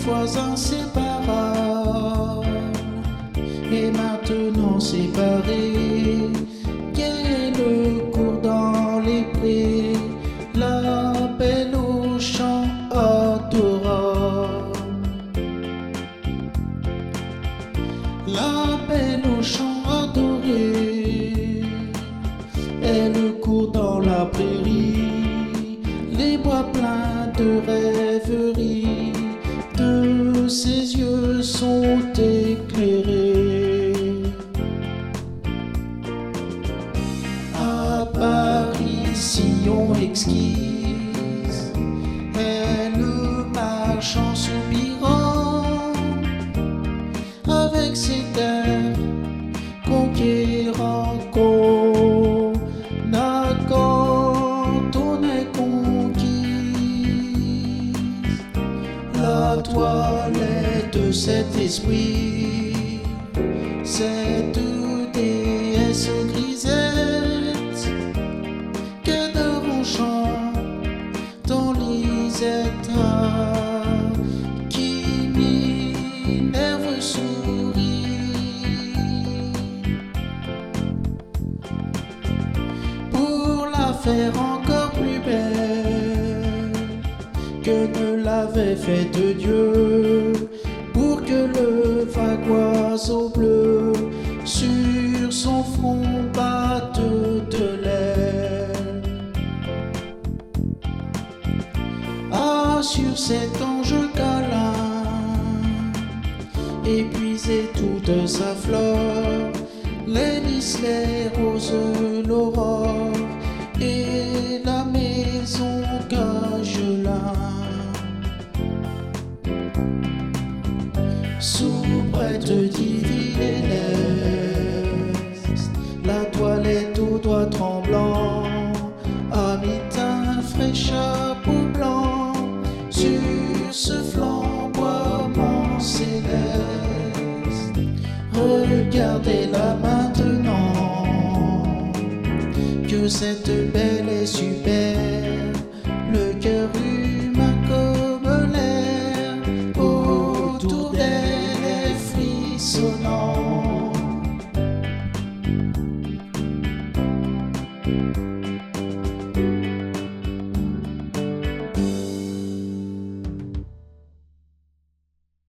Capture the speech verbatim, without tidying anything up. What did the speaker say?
fois inséparable, et maintenant séparés. Quel cours dans les prés, l'appel au chant adorable, l'appel au chant adoré. Elle court dans la prairie, les bois pleins de rêverie, de ses yeux sont éclairés. Apparition exquise, elle marche en soupirant, avec ses terres conquérants. Qu'on a quand on est conquise, la toilette de cet esprit, cette déesse grisette, que de chant dans Lisette, qui m'énerve sourit. Pour la faire encore plus belle que ne l'avait fait de Dieu, pour que le vague oiseau bleu sur son front batte de l'aile. Ah, sur cet ange câlin, épuisé toute sa flore, les lys, les roses, l'aurore et la maison Gagelin. Soubrette divine et leste, la toilette aux doigts tremblants, à mi-teint frais chapeau blanc, sur ce flamboiement céleste. Regardez-la maintenant, que cette belle est superbe, le cœur humain comme l'air, autour d'elle est frissonnant.